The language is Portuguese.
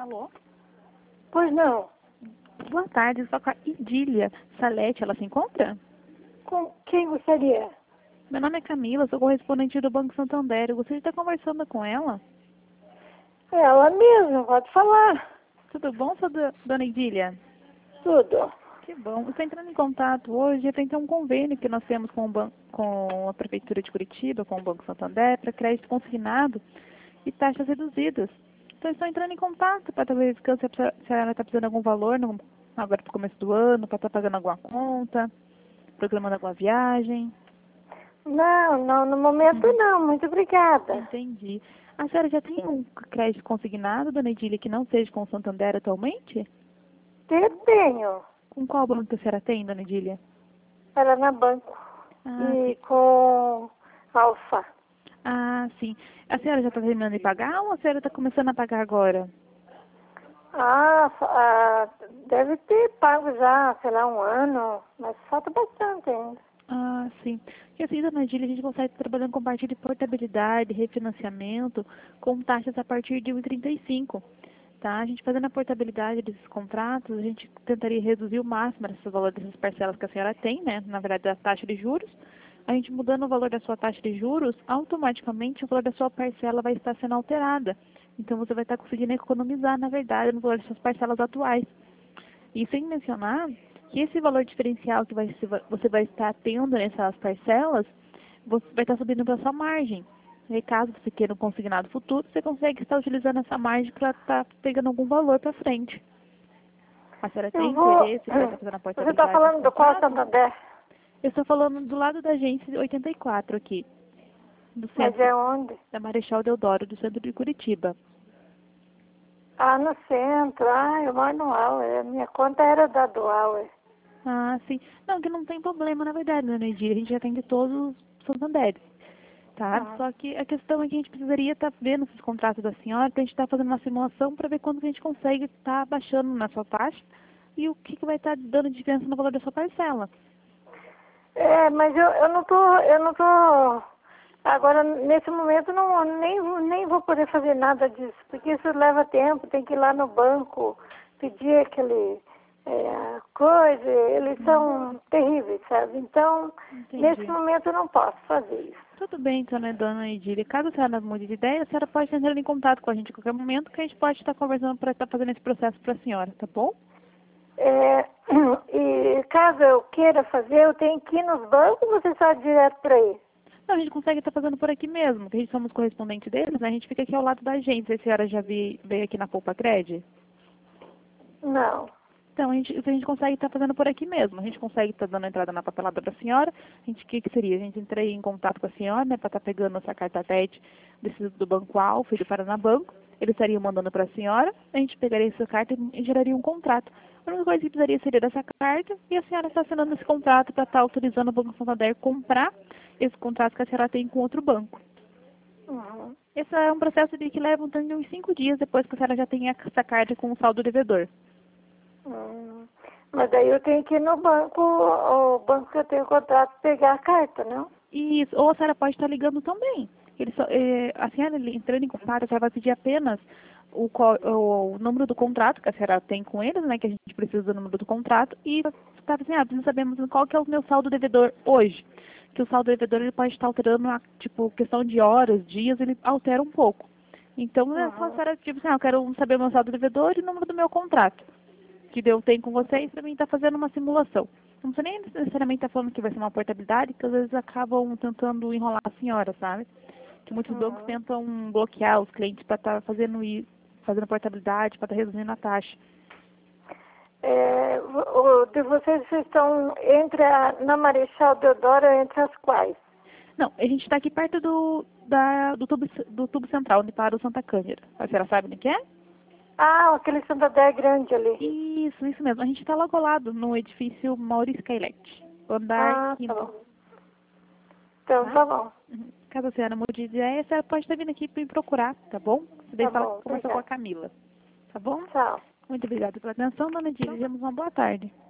Alô? Pois não. Boa tarde, só com a Idília Salete, ela se encontra? Com quem gostaria? Meu nome é Camila, sou correspondente do Banco Santander. Eu gostaria de estar conversando com ela. Ela mesma, pode falar. Tudo bom, dona Idília? Tudo. Que bom. Eu estou entrando em contato hoje referente a um convênio que nós temos com a Prefeitura de Curitiba, com o Banco Santander, para crédito consignado e taxas reduzidas. Então, estou entrando em contato para estar verificando se ela está precisando de algum valor agora para o começo do ano, para estar pagando alguma conta, programando alguma viagem. Não, no momento não, muito obrigada. Entendi. A senhora já tem um crédito consignado, dona Idília, que não seja com o Santander atualmente? Eu tenho. Com qual banco que a senhora tem, dona Idília? Ela na banco. Ah, E sim. com Alfa. Ah, sim. A senhora já está terminando de pagar ou a senhora está começando a pagar agora? Deve ter pago já, sei lá, um ano, mas falta bastante ainda. Ah, sim. Porque assim, dona Idília, a gente consegue estar trabalhando com parte de portabilidade, refinanciamento, com taxas a partir de 1,35. Tá? A gente fazendo a portabilidade desses contratos, a gente tentaria reduzir o máximo esse valor dessas parcelas que a senhora tem, né? Na verdade, da taxa de juros. A gente mudando o valor da sua taxa de juros, automaticamente o valor da sua parcela vai estar sendo alterada. Então, você vai estar conseguindo economizar, na verdade, no valor das suas parcelas atuais. E sem mencionar que esse valor diferencial que você vai estar tendo nessas parcelas, você vai estar subindo para sua margem. E caso você queira um consignado futuro, você consegue estar utilizando essa margem para estar pegando algum valor para frente. A senhora Eu tem vou. interesse para estar fazendo a Você está portabilidade desse falando do qual contrato? Santander? Eu estou falando do lado da agência 84 aqui, do Mas centro, é onde? da Marechal Deodoro, do centro de Curitiba. Ah, no centro. Ah, eu moro no Auer. Minha conta era da do Auer. Ah, sim. Não, que não tem problema, na verdade, dona Edir. A gente atende todos os Santanderes, tá? Ah. Só que a questão é que a gente precisaria estar vendo esses contratos da senhora para a gente estar fazendo uma simulação para ver quando que a gente consegue estar baixando na sua taxa e o que vai estar dando de diferença no valor da sua parcela. Mas eu não tô, agora nesse momento nem vou poder fazer nada disso, porque isso leva tempo, tem que ir lá no banco, pedir aquele coisa, eles são terríveis, sabe? Então, nesse Entendi. momento eu não posso fazer isso. Tudo bem, então, né, dona Edília? Caso a senhora mude de ideia, a senhora pode entrar em contato com a gente a qualquer momento, que a gente pode estar conversando para estar fazendo esse processo para a senhora, tá bom? É, e caso eu queira fazer, eu tenho que ir nos bancos ou você só direto para aí? Não, a gente consegue estar fazendo por aqui mesmo, que a gente somos correspondentes deles, né? A gente fica aqui ao lado da agência. A senhora já veio aqui na Poupa Cred? Não. Então, a gente consegue estar fazendo por aqui mesmo. A gente consegue estar dando entrada na papelada para a senhora. O que seria? A gente entraria em contato com a senhora, né, para estar pegando essa carta TED do Banco Alfa e do Paraná Banco. Eles estariam mandando para a senhora. A gente pegaria essa carta e geraria um contrato. A única coisa que precisaria seria dessa carta e a senhora está assinando esse contrato para estar autorizando o Banco Santander a comprar esse contrato que a senhora tem com outro banco. Uhum. Esse é um processo que leva um tanto de uns 5 dias depois que a senhora já tem essa carta com o saldo devedor. Mas daí eu tenho que ir no banco, o banco que eu tenho contrato, pegar a carta, não? Isso, ou a senhora pode estar ligando também. A senhora entrando em contato, a senhora vai pedir apenas o número do contrato que a senhora tem com eles, né? Que a gente precisa do número do contrato. E está assim, precisa saber qual que é o meu saldo devedor hoje. Que o saldo devedor ele pode estar alterando, tipo, questão de horas, dias, ele altera um pouco. Então, é só a Uhum. senhora, tipo assim, eu quero saber o meu saldo devedor e o número do meu contrato que eu tenho com vocês, para mim estar fazendo uma simulação. Não precisa nem necessariamente estar falando que vai ser uma portabilidade, que às vezes acabam tentando enrolar a senhora, sabe? Que muitos bancos Uhum. tentam bloquear os clientes para estar fazendo portabilidade, para estar reduzindo a taxa. De vocês estão na Marechal Deodoro, entre as quais? Não, a gente está aqui perto do tubo central, onde para o Santa Cândida. A senhora sabe onde que é? Ah, aquele Santander grande ali. Isso mesmo. A gente está logo ao lado, no edifício Maurício Skylet, andar Ah, tá quinto, bom. Então tá? tá bom. Caso a senhora mude de ideia, a senhora pode estar vindo aqui para me procurar, tá bom? Daí Tá fala que bom, conversou com a obrigada. Camila, tá bom? Tchau. Muito obrigada pela atenção, dona Edília. Desejamos uma boa tarde.